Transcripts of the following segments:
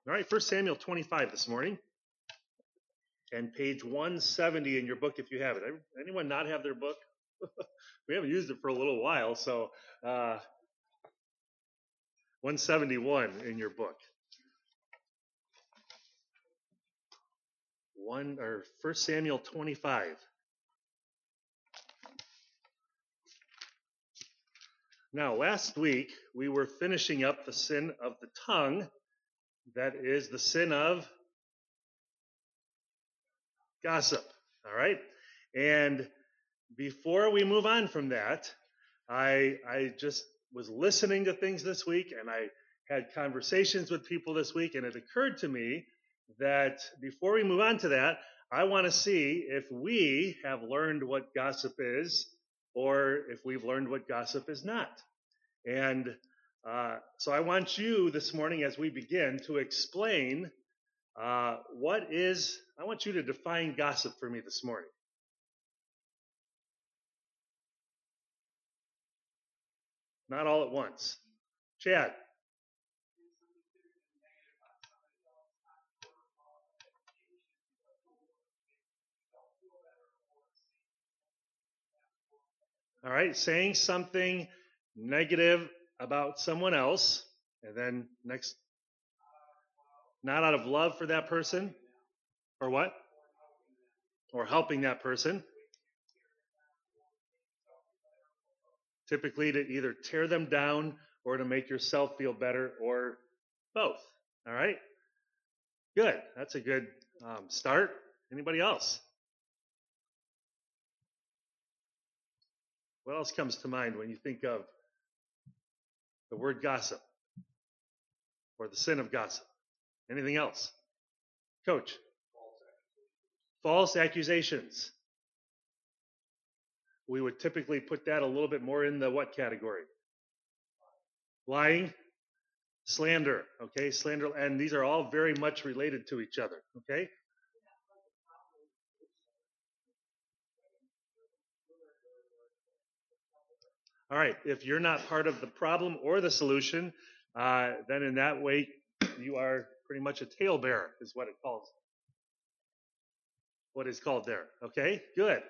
All right, 1 Samuel 25 this morning, and page 170 in your book if you have it. Anyone not have their book? We haven't used it for a little while, so 171 in your book. 1 Samuel 25. Now, last week we were finishing up the sin of the tongue. That is the sin of gossip. All right? And before we move on from that, I just was listening to things this week, and I had conversations with people this week, and it occurred to me that before we move on to that, I want to see if we have learned what gossip is, or if we've learned what gossip is not. And so I want you this morning, as we begin, to explain I want you to define gossip for me this morning. Not all at once. Chad. All right, saying something negative about someone else, and then next, not out of love for that person, or what? Or helping that person. Typically to either tear them down or to make yourself feel better, or both. All right? Good. That's a good start. Anybody else? What else comes to mind when you think of the word gossip or the sin of gossip? Anything else? Coach? False accusations. We would typically put that a little bit more in the what category? Lying, slander, okay? Slander, and these are all very much related to each other, okay? All right, if you're not part of the problem or the solution, then in that way, you are pretty much a talebearer, is what is called there. Okay, good.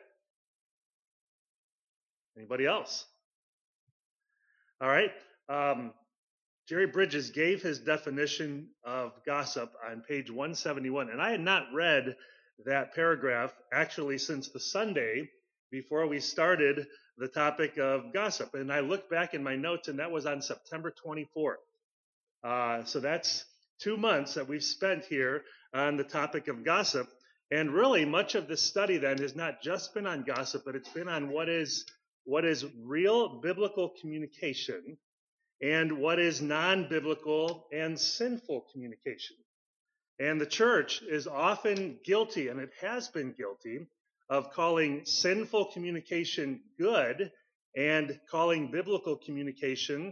Anybody else? All right. Jerry Bridges gave his definition of gossip on page 171, and I had not read that paragraph actually since the Sunday before we started the topic of gossip. And I looked back in my notes, and that was on September 24th. So that's 2 months that we've spent here on the topic of gossip. And really, much of this study then has not just been on gossip, but it's been on what is real biblical communication and what is non-biblical and sinful communication. And the church is often guilty, and it has been guilty, of calling sinful communication good and calling biblical communication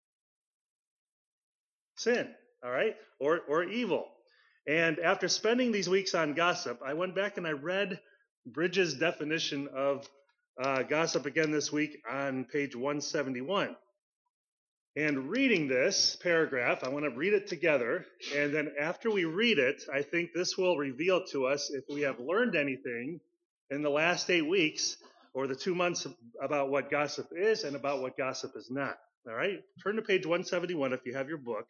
sin, all right, or evil. And after spending these weeks on gossip, I went back and I read Bridges' definition of gossip again this week on page 171. And reading this paragraph, I want to read it together, and then after we read it, I think this will reveal to us if we have learned anything in the last 8 weeks or the 2 months about what gossip is and about what gossip is not. All right? Turn to page 171 if you have your book.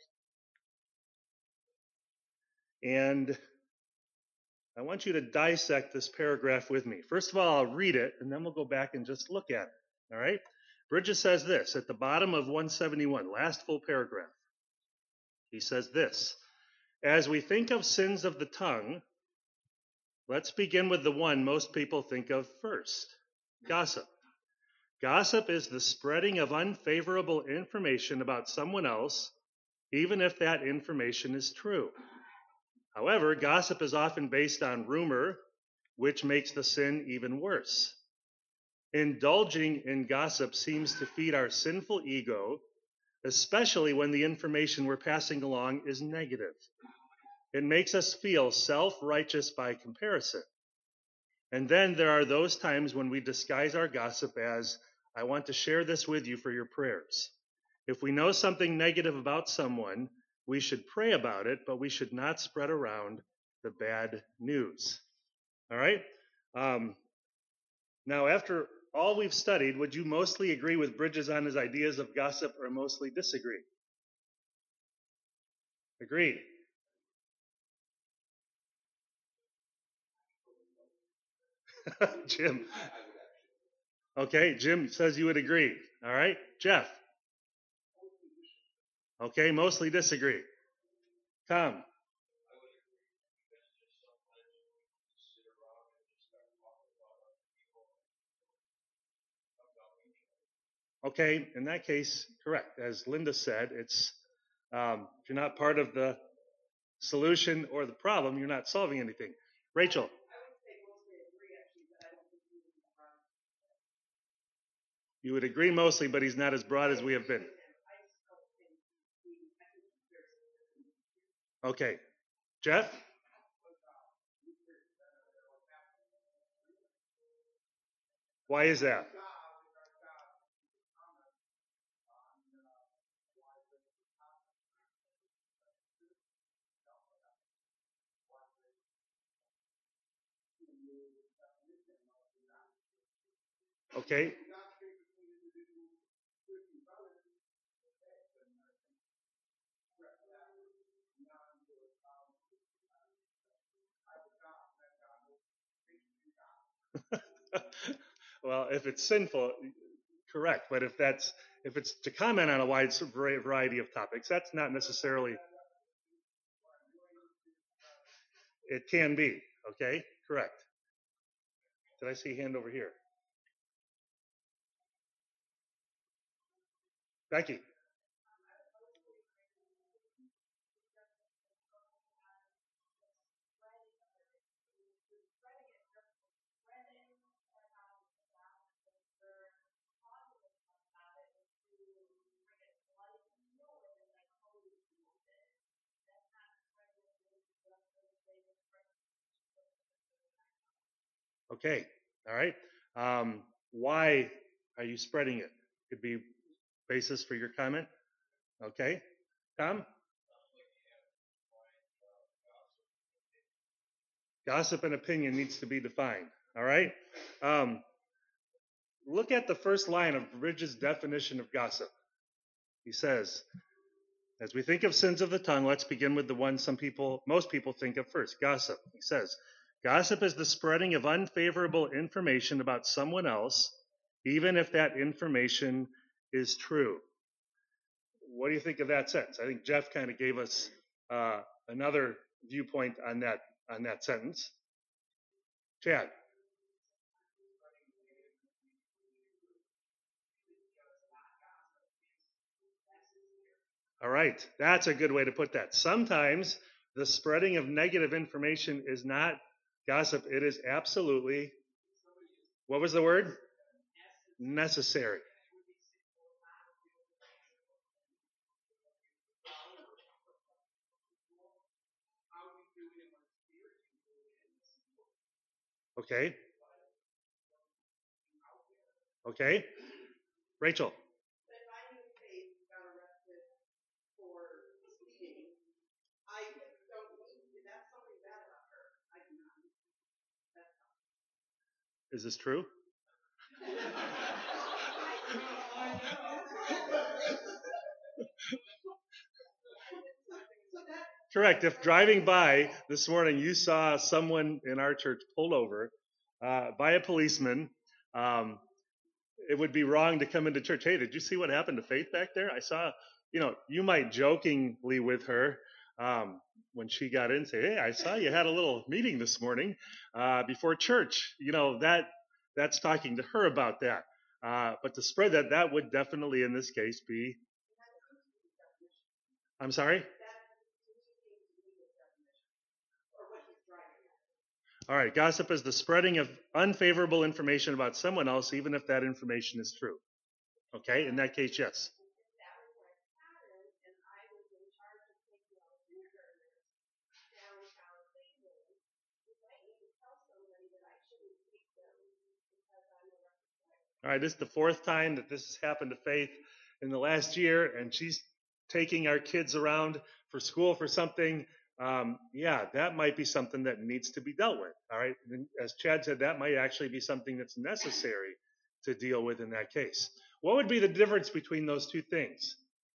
And I want you to dissect this paragraph with me. First of all, I'll read it, and then we'll go back and just look at it. All right? Bridges says this at the bottom of 171, last full paragraph. He says this: as we think of sins of the tongue, let's begin with the one most people think of first, gossip. Gossip is the spreading of unfavorable information about someone else, even if that information is true. However, gossip is often based on rumor, which makes the sin even worse. Indulging in gossip seems to feed our sinful ego, especially when the information we're passing along is negative. It makes us feel self-righteous by comparison. And then there are those times when we disguise our gossip as, I want to share this with you for your prayers. If we know something negative about someone, We should pray about it, but we should not spread around the bad news. All right? Now, after all we've studied, would you mostly agree with Bridges on his ideas of gossip or mostly disagree? Agreed. Jim. Okay, Jim says you would agree. All right, Jeff. Okay, mostly disagree. Tom. Okay, in that case, correct. As Linda said, it's if you're not part of the solution or the problem, you're not solving anything. Rachel. You would agree mostly, but he's not as broad as we have been. Okay. Jeff? Why is that? Okay. Well, if it's sinful, correct. But if it's to comment on a wide variety of topics, that's not necessarily. It can be. Okay, correct. Did I see a hand over here? Becky. Okay, all right. Why are you spreading it? Could be basis for your comment. Okay, Tom? Gossip and opinion needs to be defined. All right. Look at the first line of Bridges' definition of gossip. He says, as we think of sins of the tongue, let's begin with the one most people think of first, gossip. He says, gossip is the spreading of unfavorable information about someone else, even if that information is true. What do you think of that sentence? I think Jeff kind of gave us another viewpoint on that sentence. Chad. All right, that's a good way to put that. Sometimes the spreading of negative information is not gossip. It is absolutely, what was the word? Necessary. Okay. Okay. Rachel. Is this true? Correct. If driving by this morning you saw someone in our church pulled over by a policeman, it would be wrong to come into church. Hey, did you see what happened to Faith back there? I saw, you might jokingly with her when she got in say, hey, I saw you had a little meeting this morning before church. That's talking to her about that. But to spread that would definitely in this case be. I'm sorry? All right, gossip is the spreading of unfavorable information about someone else, even if that information is true. Okay, in that case, yes. All right, this is the fourth time that this has happened to Faith in the last year, and she's taking our kids around for school for something, yeah, that might be something that needs to be dealt with. All right. And as Chad said, that might actually be something that's necessary to deal with in that case. What would be the difference between those two things?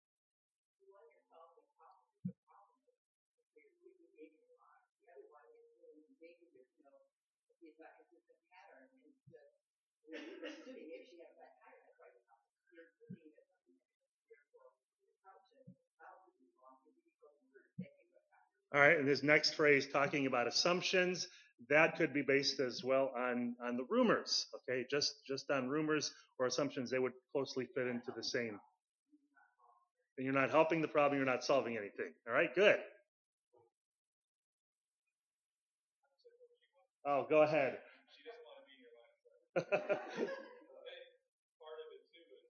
All right, and this next phrase talking about assumptions, that could be based as well on the rumors. Okay, just on rumors or assumptions, they would closely fit into the same. And you're not helping the problem, you're not solving anything. All right, good. Oh, go ahead. She doesn't want to be in your line of sight. Part of it too is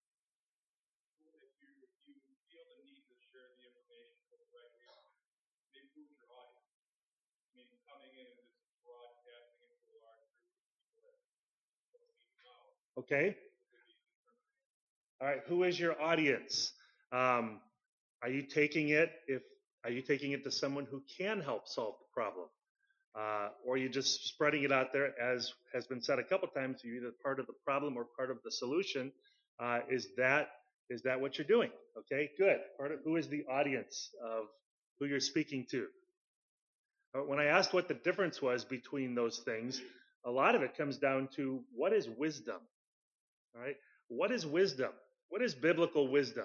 if you feel the need to share the information for the right reason, maybe who's your audience? I mean, coming in and just broadcasting into a large group of people that don't need to know. Okay. All right, who is your audience? Are you taking it to someone who can help solve the problem? Or are you just spreading it out there, as has been said a couple times, you're either part of the problem or part of the solution. Is that what you're doing? Okay, good. Who is the audience of who you're speaking to? When I asked what the difference was between those things, a lot of it comes down to what is wisdom? All right, what is wisdom? What is biblical wisdom?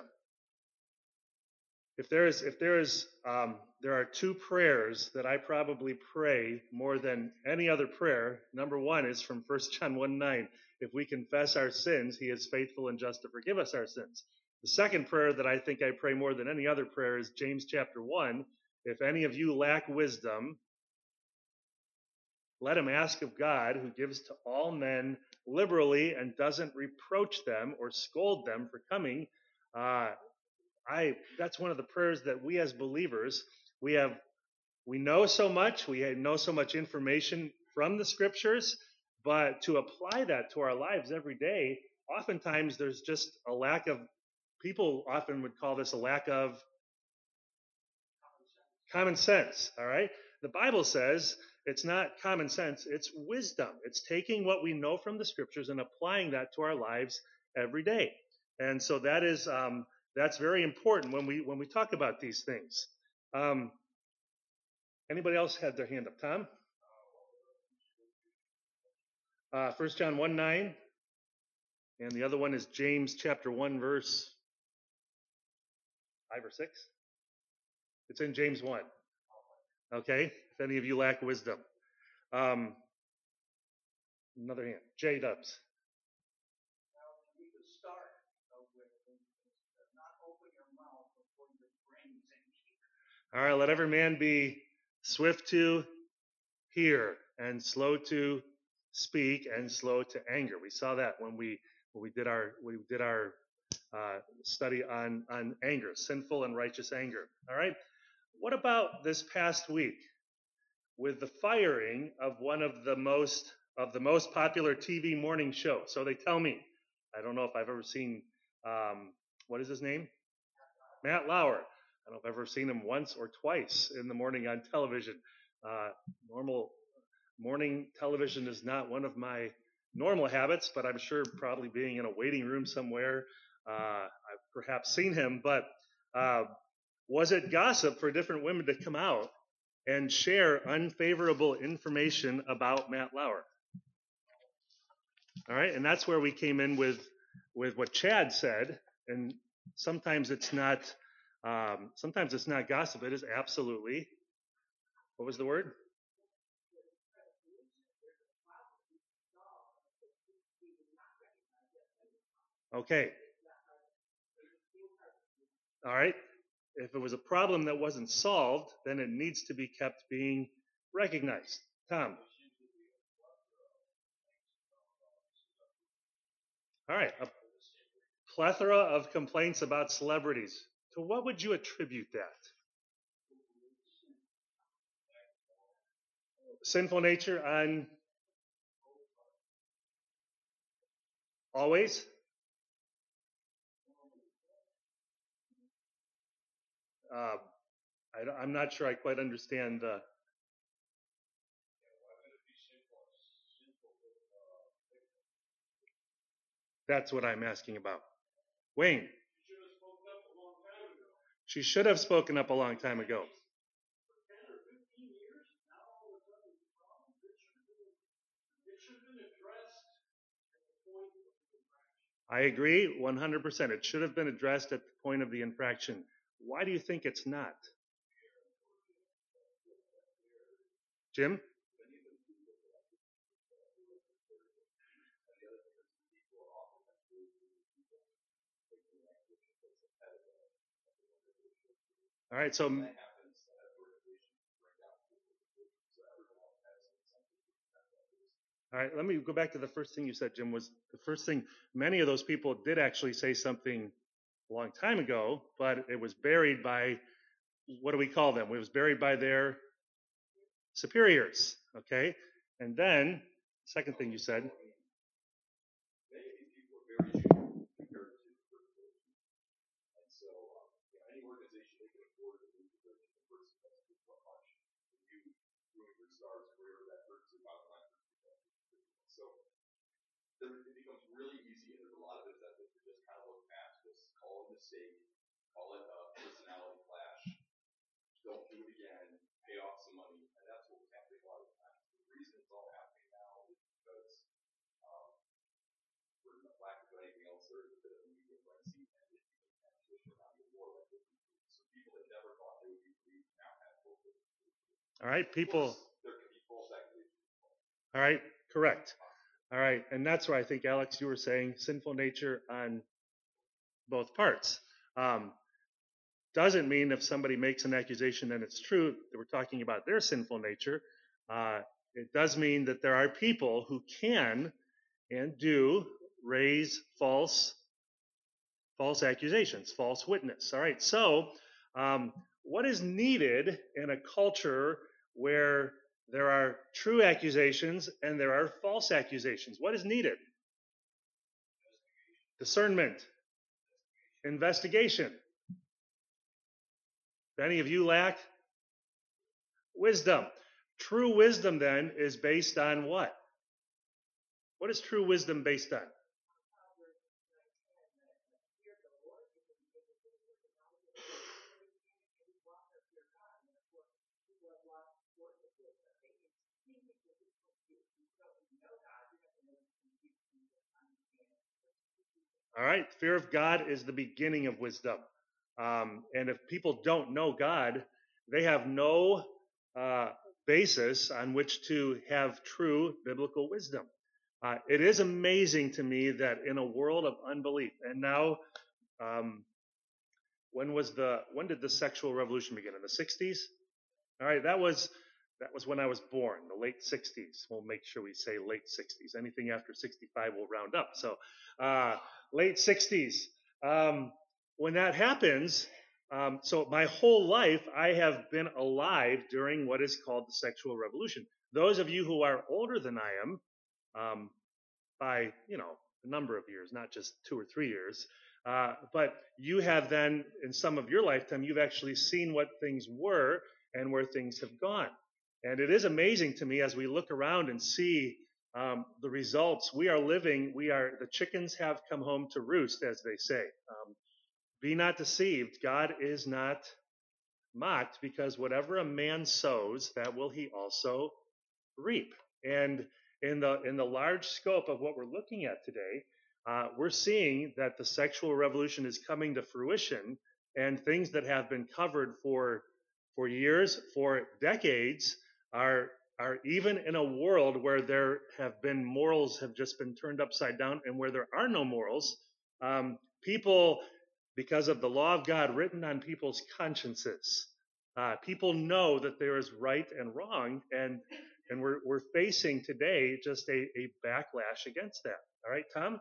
There are two prayers that I probably pray more than any other prayer. Number one is from 1 John 1:9. If we confess our sins, he is faithful and just to forgive us our sins. The second prayer that I think I pray more than any other prayer is James chapter 1. If any of you lack wisdom, let him ask of God, who gives to all men liberally and doesn't reproach them or scold them for coming. That's one of the prayers that we as believers, we know so much, we know so much information from the scriptures, but to apply that to our lives every day, oftentimes there's just a lack of, people often would call this a lack of common sense, all right? The Bible says it's not common sense, it's wisdom. It's taking what we know from the scriptures and applying that to our lives every day. And so that's very important when we talk about these things. Anybody else had their hand up? Tom? 1 John 1:9, and the other one is James chapter 1 verse 5 or 6. It's in James 1. Okay, if any of you lack wisdom. Another hand. J Dubs. All right, let every man be swift to hear and slow to speak and slow to anger. We saw that when we did our study on anger, sinful and righteous anger. All right. What about this past week with the firing of one of the most popular TV morning shows? So they tell me. I don't know if I've ever seen. What is his name? Matt Lauer. I don't know if I've ever seen him once or twice in the morning on television. Normal morning television is not one of my normal habits, but I'm sure probably being in a waiting room somewhere, I've perhaps seen him. But was it gossip for different women to come out and share unfavorable information about Matt Lauer? All right, and that's where we came in with what Chad said. And sometimes it's not gossip. It is absolutely, what was the word? Okay. All right. If it was a problem that wasn't solved, then it needs to be kept being recognized. Tom. All right. A plethora of complaints about celebrities. To what would you attribute that? Sinful nature on always? I'm not sure I quite understand the. That's what I'm asking about. Wayne. She should have spoken up a long time ago. I agree 100%. It should have been addressed at the point of the infraction. Why do you think it's not? Jim? All right, so all right, let me go back to the first thing you said, Jim. Was the first thing many of those people did actually say something a long time ago, but it was buried by, what do we call them? It was buried by their superiors, okay? And then, second thing you said. It becomes really easy, and there's a lot of incentives to just kind of look past this, call it a mistake, call it a personality clash, don't do it again, pay off some money, and that's what's happening a lot of the time. The reason it's all happening now is because, for lack of anything else, there is a bit of a media frenzy, and it becomes competition around the war like this. So people that never thought they would be free now have hope. All right, people. There can be false accusations. All right, correct. All right, and that's why I think, Alex, you were saying sinful nature on both parts. Doesn't mean if somebody makes an accusation and it's true that we're talking about their sinful nature. It does mean that there are people who can and do raise false accusations, false witness. All right, so what is needed in a culture where there are true accusations and there are false accusations? What is needed? Discernment. Investigation. If any of you lack wisdom. True wisdom then is based on what? What is true wisdom based on? All right, fear of God is the beginning of wisdom. And if people don't know God, they have no basis on which to have true biblical wisdom. It is amazing to me that in a world of unbelief, and now, when did the sexual revolution begin? In the 60s? All right, that was when I was born, the late 60s. We'll make sure we say late 60s. Anything after 65 will round up. So, late 60s. When that happens, so my whole life I have been alive during what is called the sexual revolution. Those of you who are older than I am, by a number of years, not just 2 or 3 years, but you have then, in some of your lifetime, you've actually seen what things were and where things have gone. And it is amazing to me as we look around and see the results. The chickens have come home to roost, as they say. Be not deceived. God is not mocked, because whatever a man sows, that will he also reap. And in the large scope of what we're looking at today, we're seeing that the sexual revolution is coming to fruition, and things that have been covered for years, for decades, are even in a world where there have been morals have just been turned upside down, and where there are no morals, people, because of the law of God written on people's consciences, people know that there is right and wrong, and we're facing today just a backlash against that. All right, Tom?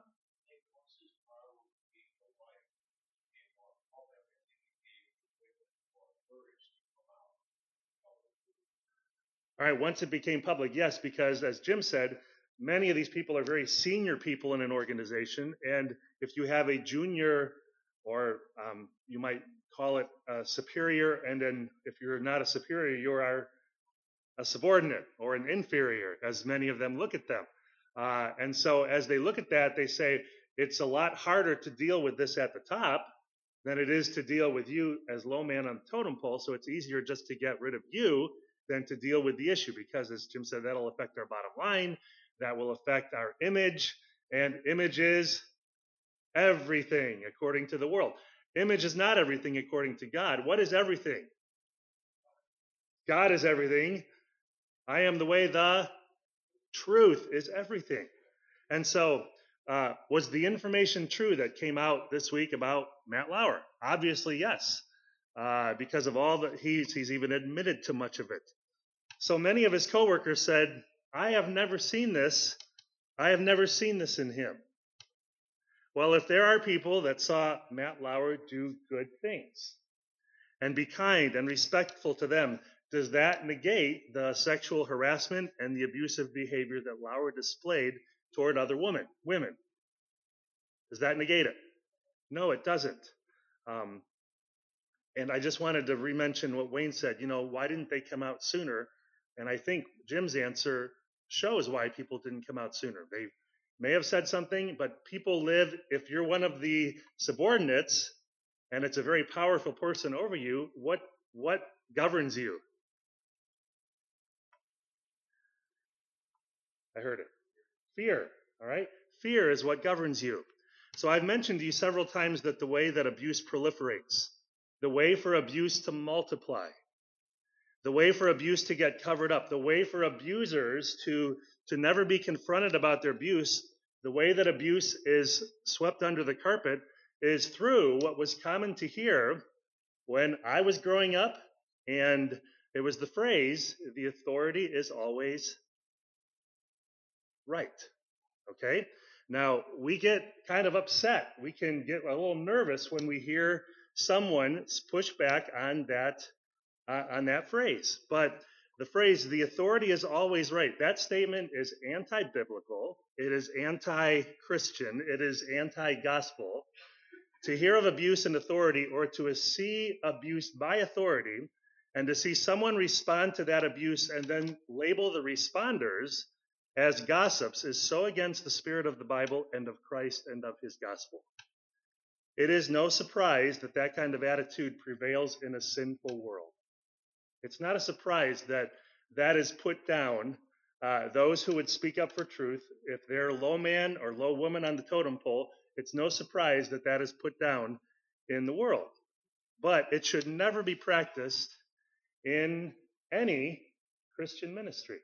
All right, once it became public, yes, because as Jim said, many of these people are very senior people in an organization, and if you have a junior or you might call it a superior, and then if you're not a superior, you are a subordinate or an inferior, as many of them look at them. And so as they look at that, they say it's a lot harder to deal with this at the top than it is to deal with you as low man on the totem pole. So it's easier just to get rid of you than to deal with the issue, because as Jim said, that'll affect our bottom line, that will affect our image, and image is everything according to the world. Image is not everything according to God. What is everything? God is everything. I am the way, the truth is everything. And so, was the information true that came out this week about Matt Lauer? Obviously, yes, because of all that he's even admitted to much of it. So many of his coworkers said, I have never seen this. I have never seen this in him. Well, if there are people that saw Matt Lauer do good things and be kind and respectful to them, does that negate the sexual harassment and the abusive behavior that Lauer displayed toward other women? Does that negate it? No, it doesn't. And I just wanted to re-mention what Wayne said. Why didn't they come out sooner? And I think Jim's answer shows why people didn't come out sooner. They may have said something, but people live, if you're one of the subordinates and it's a very powerful person over you, what governs you? I heard it. Fear, all right? Fear is what governs you. So I've mentioned to you several times that the way that abuse proliferates, the way for abuse to multiply, the way for abuse to get covered up, the way for abusers to never be confronted about their abuse, the way that abuse is swept under the carpet is through what was common to hear when I was growing up, and it was the phrase, the authority is always right. Okay? Now, we get kind of upset. We can get a little nervous when we hear someone push back on that phrase. But the phrase, the authority is always right, that statement is anti-biblical. It is anti-Christian. It is anti-gospel. To hear of abuse and authority, or to see abuse by authority, and to see someone respond to that abuse and then label the responders as gossips, is so against the spirit of the Bible and of Christ and of his gospel. It is no surprise that that kind of attitude prevails in a sinful world. It's not a surprise that that is put down. Those who would speak up for truth, if they're low man or low woman on the totem pole, it's no surprise that that is put down in the world. But it should never be practiced in any Christian ministry.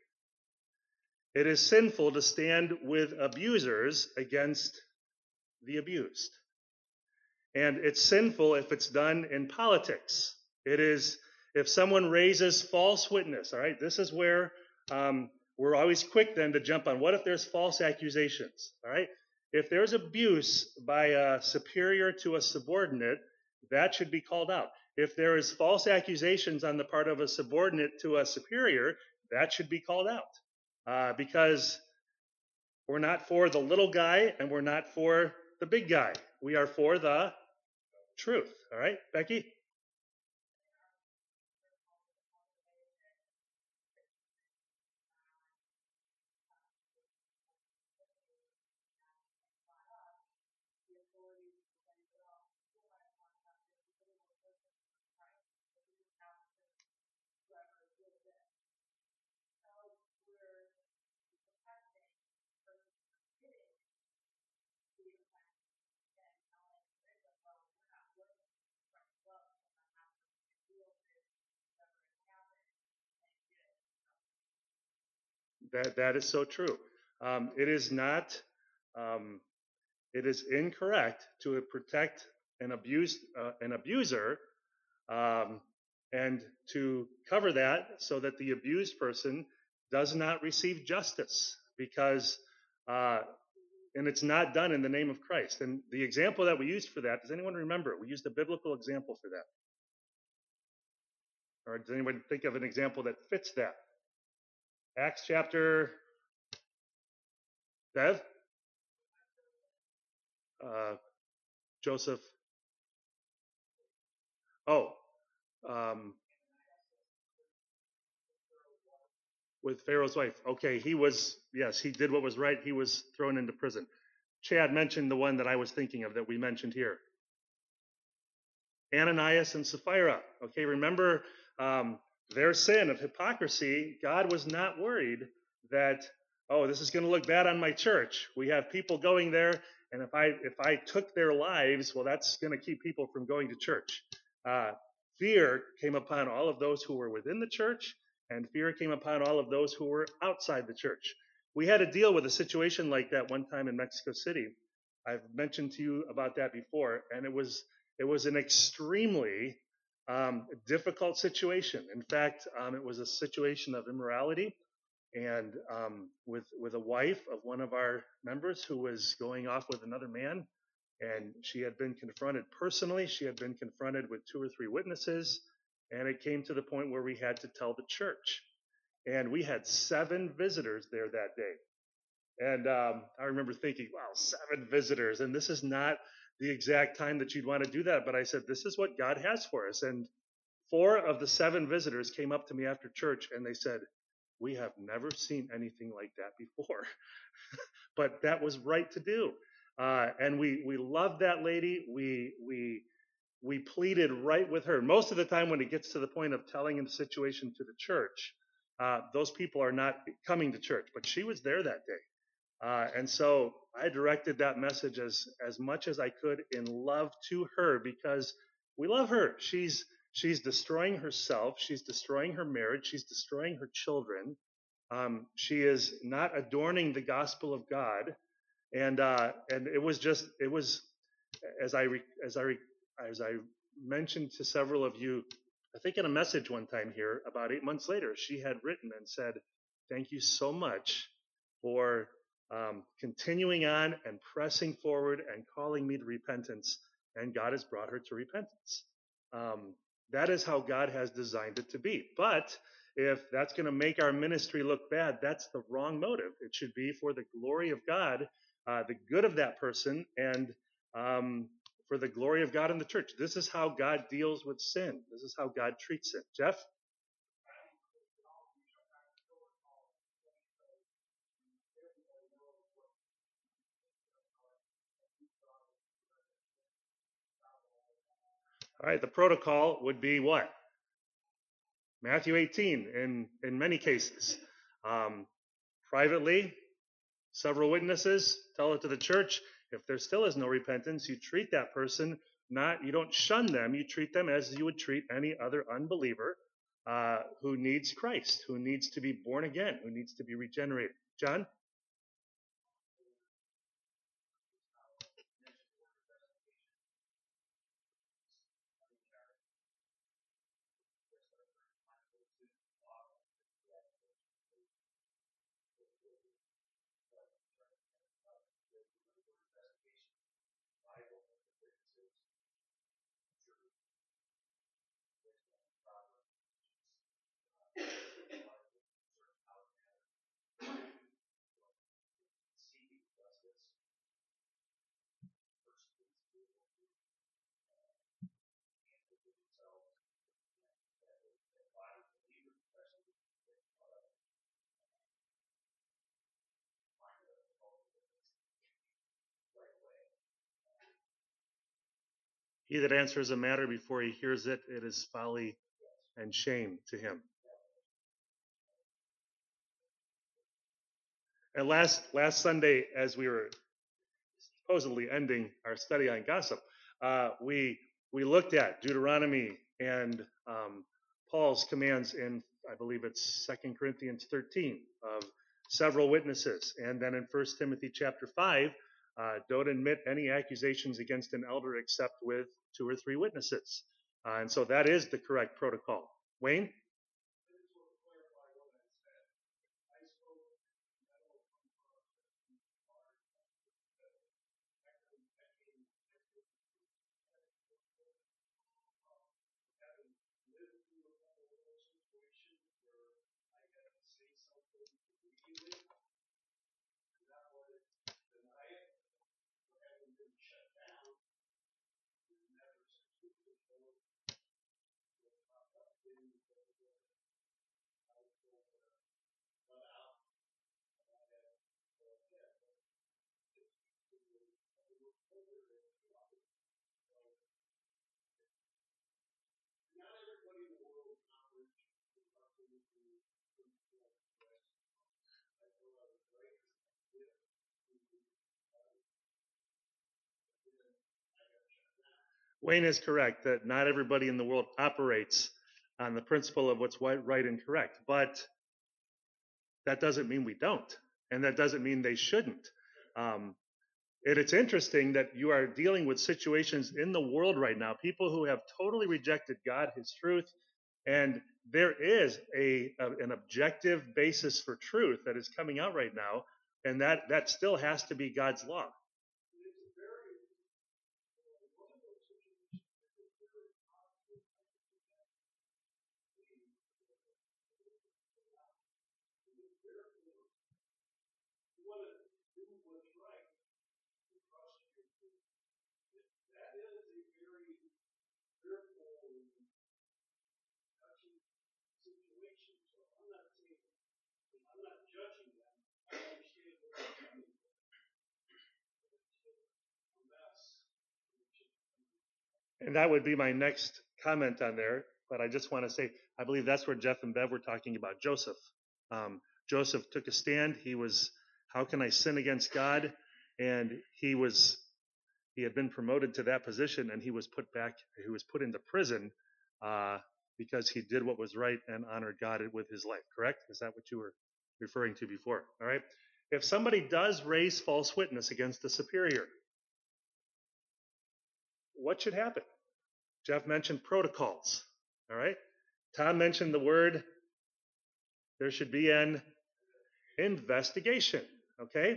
It is sinful to stand with abusers against the abused. And it's sinful if it's done in politics. It is if someone raises false witness, all right? This is where we're always quick then to jump on. What if there's false accusations, all right? If there's abuse by a superior to a subordinate, that should be called out. If there is false accusations on the part of a subordinate to a superior, that should be called out. Because we're not for the little guy and we're not for the big guy. We are for the truth. All right, Becky? That is so true. It is not. It is incorrect to protect an abuser, and to cover that so that the abused person does not receive justice, because and it's not done in the name of Christ. And the example that we used for that, does anyone remember? We used a biblical example for that. Or does anyone think of an example that fits that? Acts chapter, Bev? Joseph. Oh, um, with Pharaoh's wife. Okay, yes, he did what was right. He was thrown into prison. Chad mentioned the one that I was thinking of that we mentioned here. Ananias and Sapphira. Okay, remember their sin of hypocrisy. God was not worried that, oh, this is going to look bad on my church. We have people going there, and if I took their lives, well, that's going to keep people from going to church. Uh, fear came upon all of those who were within the church, and fear came upon all of those who were outside the church. We had to deal with a situation like that one time in Mexico City. I've mentioned to you about that before, and it was an extremely difficult situation. In fact, it was a situation of immorality, and with a wife of one of our members who was going off with another man, and she had been confronted personally. She had been confronted with 2 or 3 witnesses, and it came to the point where we had to tell the church. And we had 7 visitors there that day. And I remember thinking, wow, 7 visitors. And this is not the exact time that you'd want to do that. But I said, this is what God has for us. And 4 of the 7 visitors came up to me after church and they said, we have never seen anything like that before. But that was right to do. And we loved that lady. We pleaded right with her. Most of the time, when it gets to the point of telling the situation to the church, those people are not coming to church. But she was there that day. And so I directed that message as much as I could in love to her because we love her. She's destroying herself. She's destroying her marriage. She's destroying her children. She is not adorning the gospel of God. And it was as I mentioned to several of you, I think in a message one time here about 8 months later, she had written and said, "Thank you so much for continuing on and pressing forward and calling me to repentance." And God has brought her to repentance. That is how God has designed it to be. But if that's going to make our ministry look bad, that's the wrong motive. It should be for the glory of God, the good of that person, and for the glory of God in the church. This is how God deals with sin. This is how God treats it. Jeff? All right, the protocol would be what? Matthew 18 in many cases. Privately, several witnesses, tell it to the church. If there still is no repentance, you treat that person you don't shun them, you treat them as you would treat any other unbeliever who needs Christ, who needs to be born again, who needs to be regenerated. John? He that answers a matter before he hears it, it is folly and shame to him. And last Sunday, as we were supposedly ending our study on gossip, we looked at Deuteronomy and Paul's commands in, I believe it's 2 Corinthians 13, of several witnesses. And then in 1 Timothy chapter 5, don't admit any accusations against an elder except with 2 or 3 witnesses. And so that is the correct protocol. Wayne? Wayne is correct that not everybody in the world operates on the principle of what's right and correct, but that doesn't mean we don't, and that doesn't mean they shouldn't. And it's interesting that you are dealing with situations in the world right now, people who have totally rejected God, His truth, and there is an objective basis for truth that is coming out right now, and that still has to be God's law. And that would be my next comment on there. But I just want to say, I believe that's where Jeff and Bev were talking about Joseph. Joseph took a stand. He was, how can I sin against God? And he had been promoted to that position, and he was put into prison because he did what was right and honored God with his life. Correct? Is that what you were referring to before? All right. If somebody does raise false witness against a superior, what should happen? Jeff mentioned protocols. All right. Tom mentioned the word. There should be an investigation. Okay.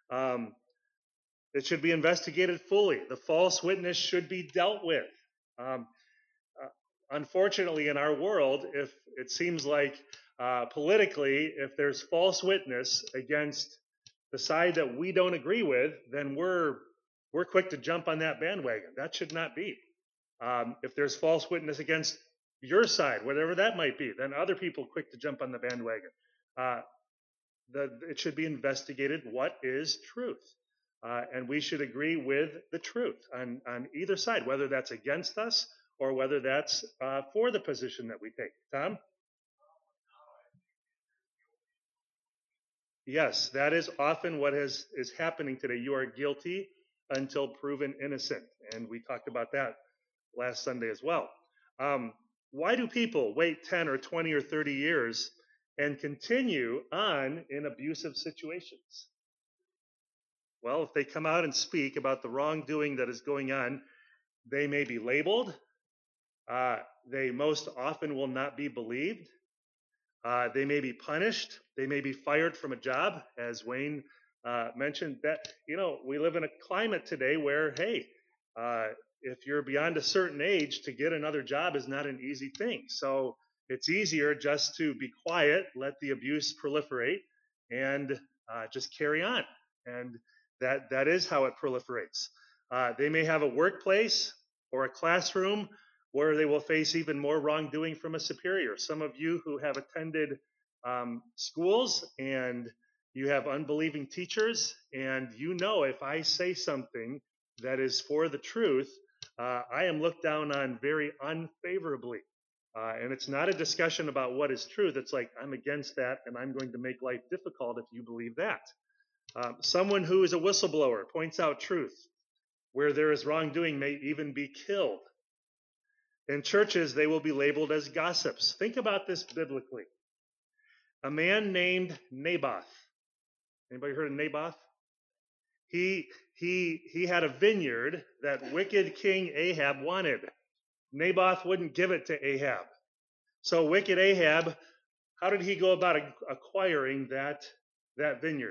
It should be investigated fully. The false witness should be dealt with. Unfortunately, in our world, if it seems like politically, if there's false witness against the side that we don't agree with, then we're quick to jump on that bandwagon. That should not be. If there's false witness against your side, whatever that might be, then other people are quick to jump on the bandwagon. It should be investigated what is truth. And we should agree with the truth on either side, whether that's against us or whether that's for the position that we take. Tom? Yes, that is often what is happening today. You are guilty until proven innocent. And we talked about that last Sunday as well. Why do people wait 10 or 20 or 30 years and continue on in abusive situations? Well, if they come out and speak about the wrongdoing that is going on, they may be labeled. They most often will not be believed. They may be punished. They may be fired from a job, as Wayne mentioned. That we live in a climate today where, hey, if you're beyond a certain age, to get another job is not an easy thing. So it's easier just to be quiet, let the abuse proliferate, and just carry on. And that is how it proliferates. They may have a workplace or a classroom where they will face even more wrongdoing from a superior. Some of you who have attended schools and you have unbelieving teachers, and if I say something that is for the truth, I am looked down on very unfavorably. And it's not a discussion about what is truth. It's like, I'm against that, and I'm going to make life difficult if you believe that. Someone who is a whistleblower points out truth. Where there is wrongdoing may even be killed. In churches, they will be labeled as gossips. Think about this biblically. A man named Naboth. Anybody heard of Naboth? He had a vineyard that wicked King Ahab wanted. Naboth wouldn't give it to Ahab. So wicked Ahab, how did he go about acquiring that vineyard?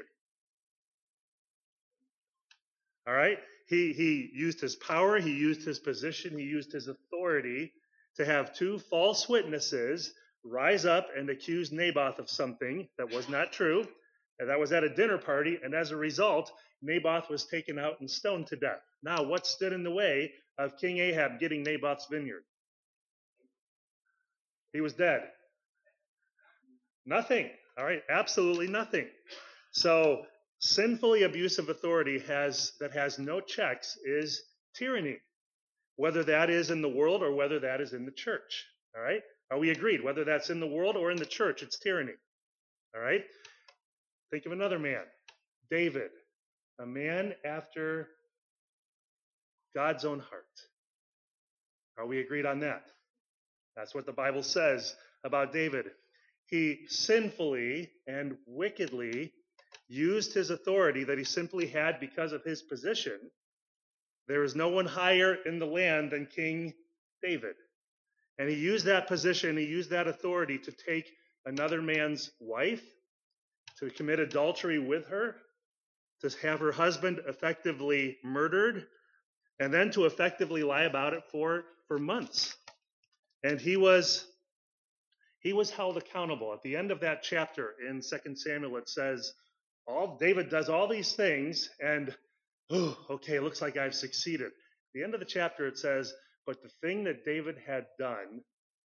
All right? He used his power, he used his position, he used his authority to have two false witnesses rise up and accuse Naboth of something that was not true. And that was at a dinner party, and as a result, Naboth was taken out and stoned to death. Now, what stood in the way of King Ahab getting Naboth's vineyard? He was dead. Nothing. All right, absolutely nothing. So sinfully abusive authority that has no checks is tyranny, whether that is in the world or whether that is in the church. All right? Are we agreed? Whether that's in the world or in the church, it's tyranny. All right? Think of another man, David, a man after God's own heart. Are we agreed on that? That's what the Bible says about David. He sinfully and wickedly used his authority that he simply had because of his position. There is no one higher in the land than King David. And he used that position, he used that authority to take another man's wife, to commit adultery with her, to have her husband effectively murdered, and then to effectively lie about it for months. And he was held accountable. At the end of that chapter in 2 Samuel, it says, David does all these things, and, okay, it looks like I've succeeded. At the end of the chapter, it says, but the thing that David had done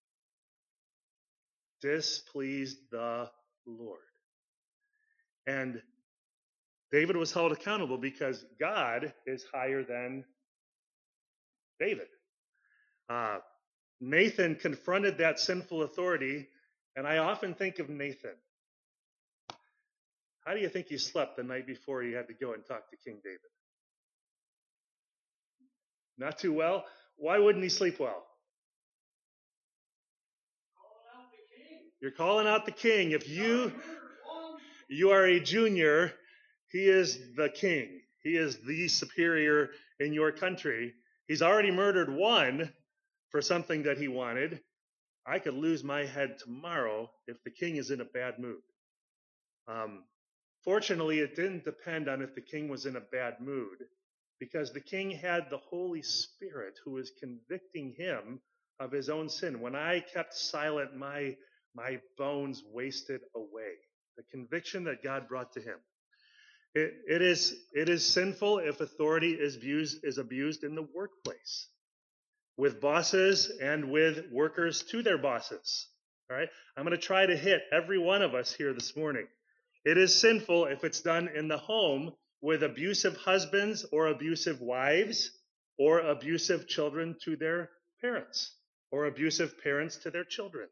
displeased the Lord. And David was held accountable because God is higher than David. Nathan confronted that sinful authority, and I often think of Nathan. How do you think he slept the night before he had to go and talk to King David? Not too well? Why wouldn't he sleep well? You're calling out the king. If you are a junior, he is the king. He is the superior in your country. He's already murdered one for something that he wanted. I could lose my head tomorrow if the king is in a bad mood. Fortunately, it didn't depend on if the king was in a bad mood, because the king had the Holy Spirit who was convicting him of his own sin. When I kept silent, my bones wasted away. The conviction that God brought to him. It is sinful if authority is abused in the workplace, with bosses and with workers to their bosses. All right? I'm going to try to hit every one of us here this morning. It is sinful if it's done in the home with abusive husbands or abusive wives or abusive children to their parents or abusive parents to their children.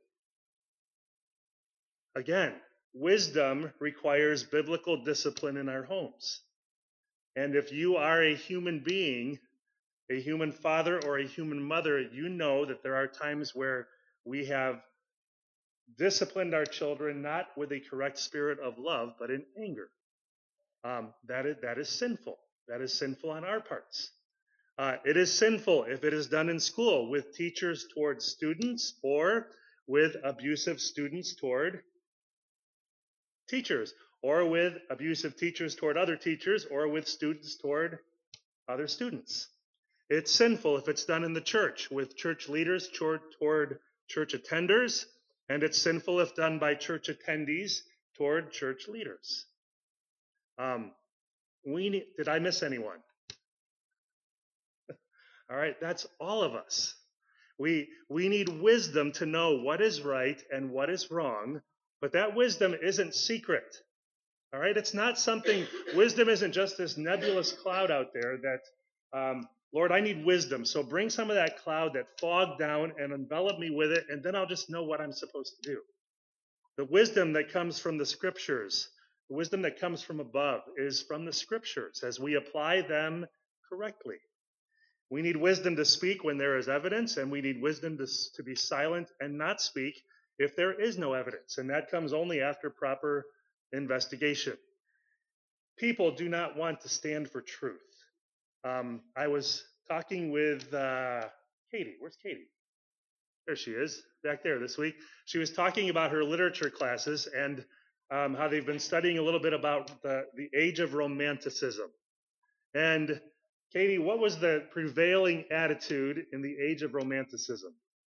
Again, wisdom requires biblical discipline in our homes. And if you are a human being, a human father or a human mother, you know that there are times where we have disciplined our children not with a correct spirit of love, but in anger. That is sinful. That is sinful on our parts. It is sinful if it is done in school with teachers towards students or with abusive students toward teachers, or with abusive teachers toward other teachers, or with students toward other students. It's sinful if it's done in the church with church leaders toward church attenders, and it's sinful if done by church attendees toward church leaders. Did I miss anyone? All right, that's all of us. We need wisdom to know what is right and what is wrong, but that wisdom isn't secret. All right, it's not something, wisdom isn't just this nebulous cloud out there that, Lord, I need wisdom, so bring some of that cloud, that fog down and envelop me with it, and then I'll just know what I'm supposed to do. The wisdom that comes from the scriptures, the wisdom that comes from above is from the scriptures as we apply them correctly. We need wisdom to speak when there is evidence, and we need wisdom to be silent and not speak if there is no evidence, and that comes only after proper investigation. People do not want to stand for truth. I was talking with Katie. Where's Katie? There she is, back there this week. She was talking about her literature classes and how they've been studying a little bit about the age of Romanticism. And Katie, what was the prevailing attitude in the age of Romanticism?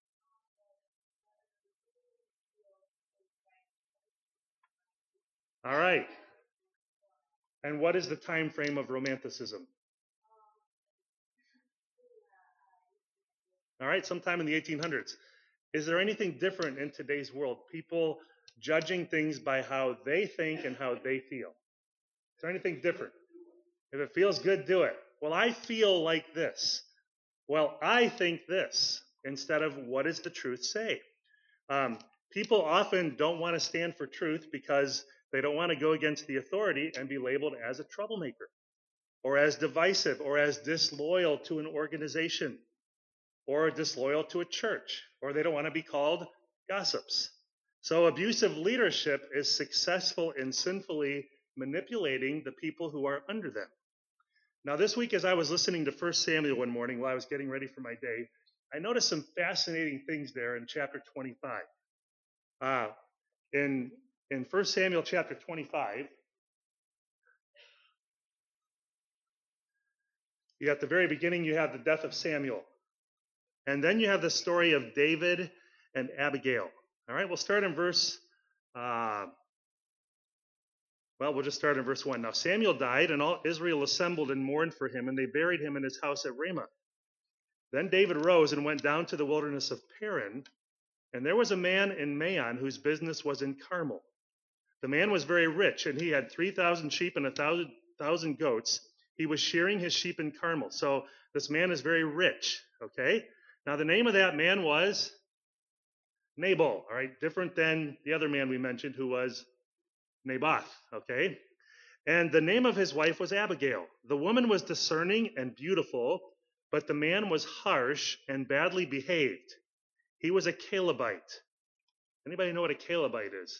All right. And what is the time frame of Romanticism? All right, sometime in the 1800s. Is there anything different in today's world? People judging things by how they think and how they feel. Is there anything different? If it feels good, do it. Well, I feel like this. Well, I think this, instead of what does the truth say? People often don't want to stand for truth because they don't want to go against the authority and be labeled as a troublemaker, or as divisive, or as disloyal to an organization, or disloyal to a church, or they don't want to be called gossips. So abusive leadership is successful in sinfully manipulating the people who are under them. Now, this week, as I was listening to 1 Samuel one morning while I was getting ready for my day, I noticed some fascinating things there in chapter 25. In 1 Samuel chapter 25, at the very beginning, you have the death of Samuel. And then you have the story of David and Abigail. All right, we'll start in verse, we'll just start in verse 1. Now Samuel died, and all Israel assembled and mourned for him, and they buried him in his house at Ramah. Then David rose and went down to the wilderness of Paran, and there was a man in Maon whose business was in Carmel. The man was very rich, and he had 3,000 sheep and 1,000 goats. He was shearing his sheep in Carmel. So this man is very rich, okay? Now the name of that man was Nabal, all right? Different than the other man we mentioned who was Naboth, okay? And the name of his wife was Abigail. The woman was discerning and beautiful, but the man was harsh and badly behaved. He was a Calebite. Anybody know what a Calebite is?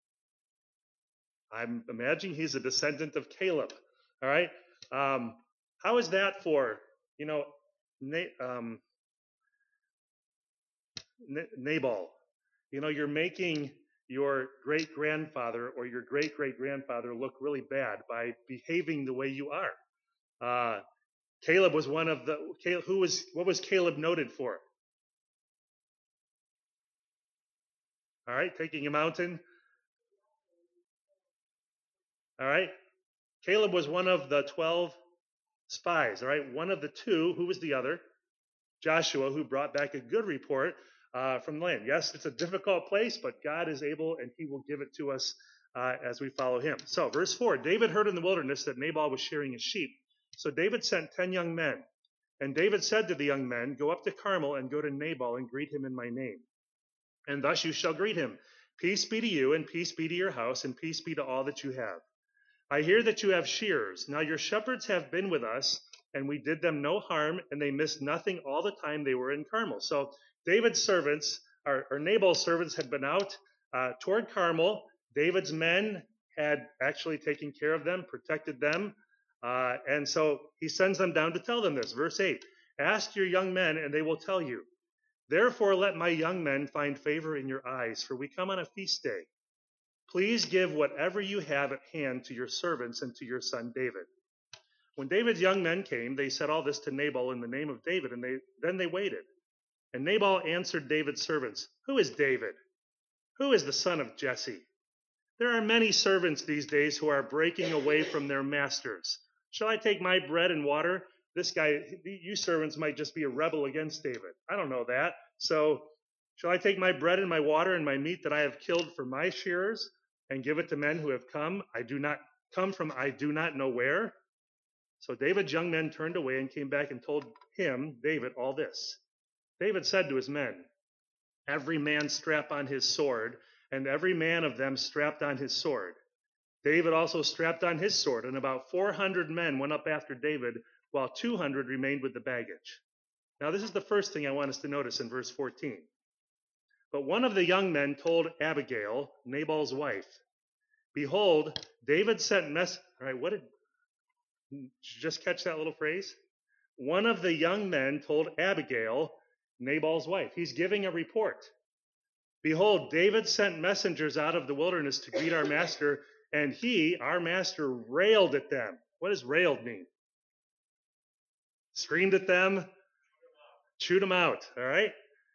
I'm imagining he's a descendant of Caleb, all right? How is that for, Nabal? You're making your great-grandfather or your great-great-grandfather look really bad by behaving the way you are. Caleb was one of the, what was Caleb noted for? All right, taking a mountain. All right. Caleb was one of the 12 spies, all right? One of the two, who was the other? Joshua, who brought back a good report from the land. Yes, it's a difficult place, but God is able, and he will give it to us as we follow him. So, verse 4, David heard in the wilderness that Nabal was shearing his sheep. So David sent 10 young men. And David said to the young men, go up to Carmel and go to Nabal and greet him in my name. And thus you shall greet him. Peace be to you, and peace be to your house, and peace be to all that you have. I hear that you have shearers. Now your shepherds have been with us, and we did them no harm, and they missed nothing all the time they were in Carmel. So David's servants, or Nabal's servants, had been out toward Carmel. David's men had actually taken care of them, protected them, and so he sends them down to tell them this. Verse 8, ask your young men, and they will tell you. Therefore let my young men find favor in your eyes, for we come on a feast day. Please give whatever you have at hand to your servants and to your son David. When David's young men came, they said all this to Nabal in the name of David, and then they waited. And Nabal answered David's servants, who is David? Who is the son of Jesse? There are many servants these days who are breaking away from their masters. Shall I take my bread and water? This guy, you servants might just be a rebel against David. I don't know that. So, shall I take my bread and my water and my meat that I have killed for my shearers and give it to men who have come? I do not know where. So David's young men turned away and came back and told him, David, all this. David said to his men, every man strap on his sword, and every man of them strapped on his sword. David also strapped on his sword, and about 400 men went up after David, while 200 remained with the baggage. Now this is the first thing I want us to notice in verse 14. But one of the young men told Abigail, Nabal's wife, behold, David sent All right, did you just catch that little phrase? One of the young men told Abigail, Nabal's wife. He's giving a report. Behold, David sent messengers out of the wilderness to greet our master, and he, our master, railed at them. What does railed mean? Screamed at them, chewed them out, all right?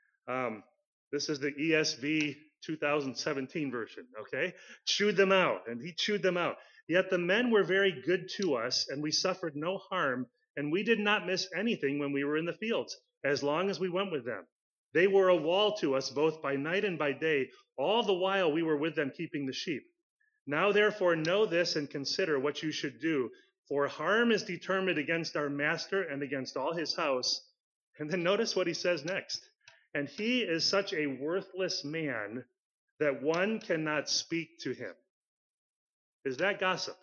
This is the ESV 2017 version, okay? Chewed them out, and he chewed them out. Yet the men were very good to us, and we suffered no harm, and we did not miss anything when we were in the fields, as long as we went with them. They were a wall to us both by night and by day, all the while we were with them keeping the sheep. Now therefore know this and consider what you should do, for harm is determined against our master and against all his house. And then notice what he says next. And he is such a worthless man that one cannot speak to him. Is that gossip?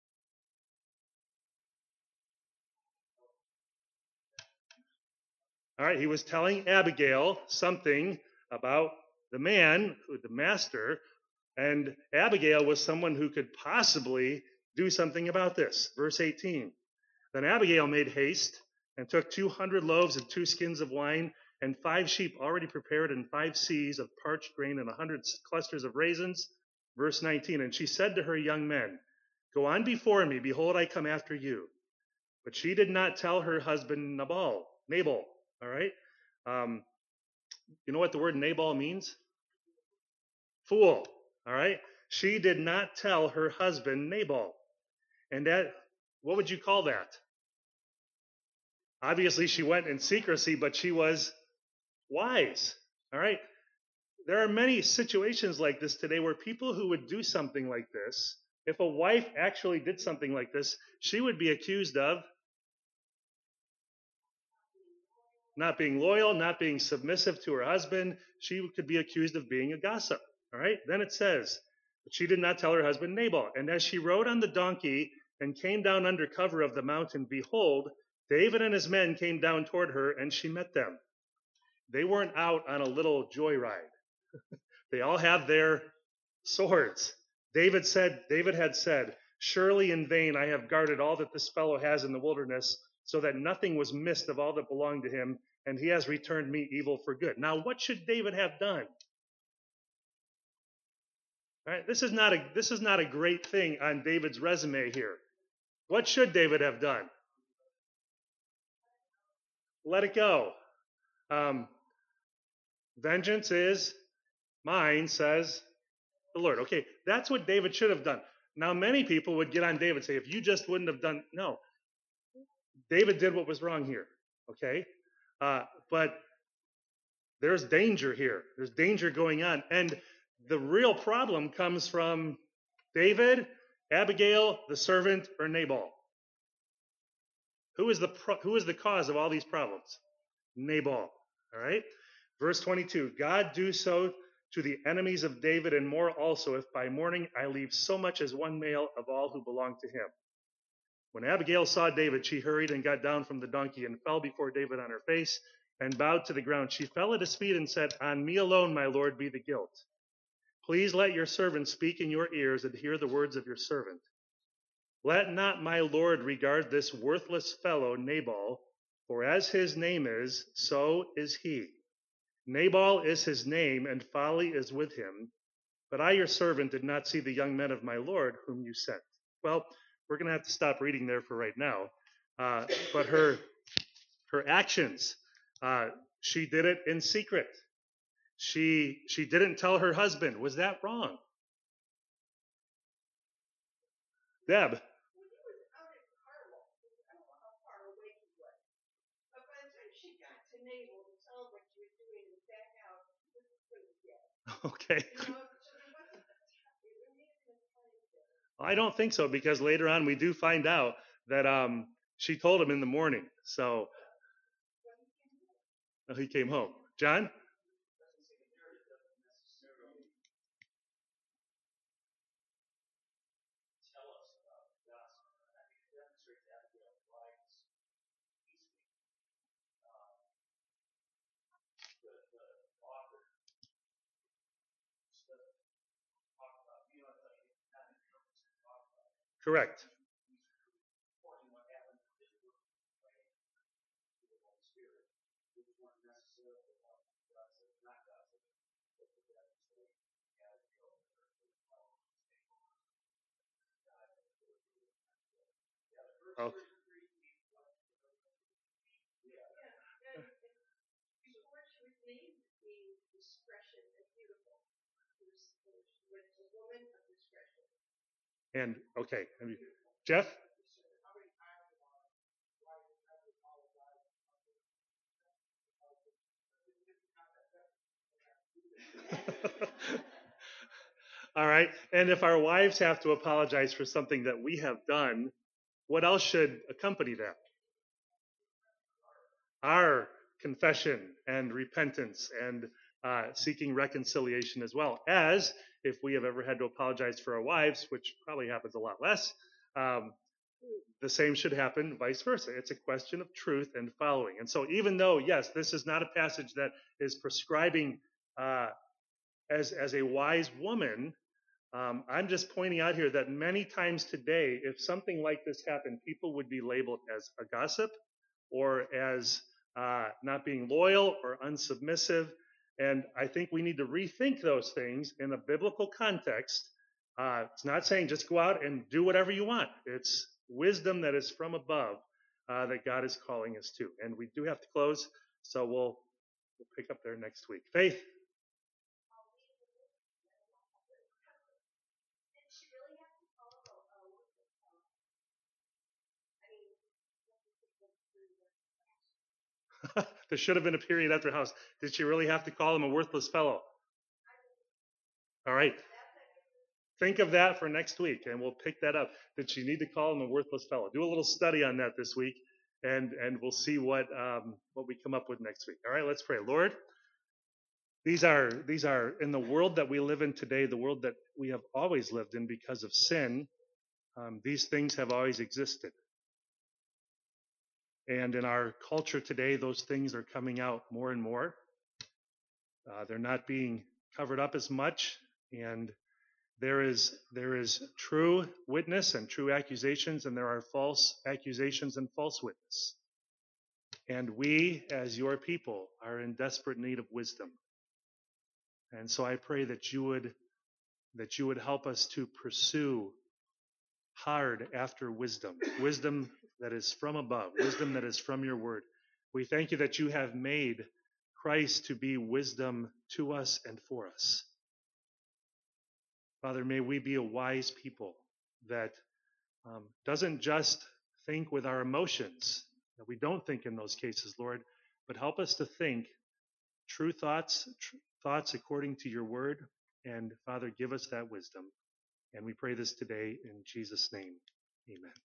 All right, he was telling Abigail something about the man, the master, and Abigail was someone who could possibly do something about this. Verse 18. Then Abigail made haste and took 200 loaves and 2 skins of wine and 5 sheep already prepared and 5 seahs of parched grain and 100 clusters of raisins. Verse 19. And she said to her young men, go on before me. Behold, I come after you. But she did not tell her husband Nabal. All right. You know what the word Nabal means? Fool. All right. She did not tell her husband Nabal. And that, what would you call that? Obviously, she went in secrecy, but she was wise. All right. There are many situations like this today where people who would do something like this, if a wife actually did something like this, she would be accused of not being loyal, not being submissive to her husband. She could be accused of being a gossip. All right. Then it says, but she did not tell her husband Nabal. And as she rode on the donkey and came down under cover of the mountain, behold, David and his men came down toward her, and she met them. They weren't out on a little joyride. They all have their swords. David had said, surely in vain I have guarded all that this fellow has in the wilderness, so that nothing was missed of all that belonged to him, and he has returned me evil for good. Now, what should David have done? All right, this is not a great thing on David's resume here. What should David have done? Let it go. Vengeance is mine, says the Lord. Okay, that's what David should have done. Now, many people would get on David and say, if you just wouldn't have done, no. David did what was wrong here, okay? But there's danger here. There's danger going on. And the real problem comes from David, Abigail, the servant, or Nabal. Who is the cause of all these problems? Nabal, all right? Verse 22, God do so to the enemies of David and more also, if by morning I leave so much as one male of all who belong to him. When Abigail saw David, she hurried and got down from the donkey and fell before David on her face and bowed to the ground. She fell at his feet and said, on me alone, my Lord, be the guilt. Please let your servant speak in your ears and hear the words of your servant. Let not my Lord regard this worthless fellow Nabal, for as his name is, so is he. Nabal is his name, and folly is with him. But I, your servant, did not see the young men of my Lord whom you sent. Well, we're going to have to stop reading there for right now. But her actions, she did it in secret. She didn't tell her husband. Was that wrong? Deb. Okay. I don't think so, because later on we do find out that she told him in the morning. So he came home. John? Correct. Okay. And okay, Jeff? All right. And if our wives have to apologize for something that we have done, what else should accompany that? Our confession and repentance and seeking reconciliation, as well as if we have ever had to apologize for our wives, which probably happens a lot less, um, the same should happen vice versa. It's a question of truth and following. And so, even though, yes, this is not a passage that is prescribing as a wise woman, I'm just pointing out here that many times today, if something like this happened, people would be labeled as a gossip or as not being loyal or unsubmissive. And I think we need to rethink those things in a biblical context. It's not saying just go out and do whatever you want. It's wisdom that is from above that God is calling us to. And we do have to close, so we'll pick up there next week. Faith. There should have been a period after house. Did she really have to call him a worthless fellow? All right. Think of that for next week, and we'll pick that up. Did she need to call him a worthless fellow? Do a little study on that this week, and we'll see what we come up with next week. All right, let's pray. Lord, these are in the world that we live in today, the world that we have always lived in because of sin. These things have always existed. And in our culture today, those things are coming out more and more. They're not being covered up as much, and there is true witness and true accusations, and there are false accusations and false witness. And we, as your people, are in desperate need of wisdom. And so I pray that you would help us to pursue hard after wisdom, wisdom that is from above, wisdom that is from your word. We thank you that you have made Christ to be wisdom to us and for us. Father, may we be a wise people that doesn't just think with our emotions, that we don't think in those cases, Lord, but help us to think true thoughts according to your word. And Father, give us that wisdom. And we pray this today in Jesus' name. Amen.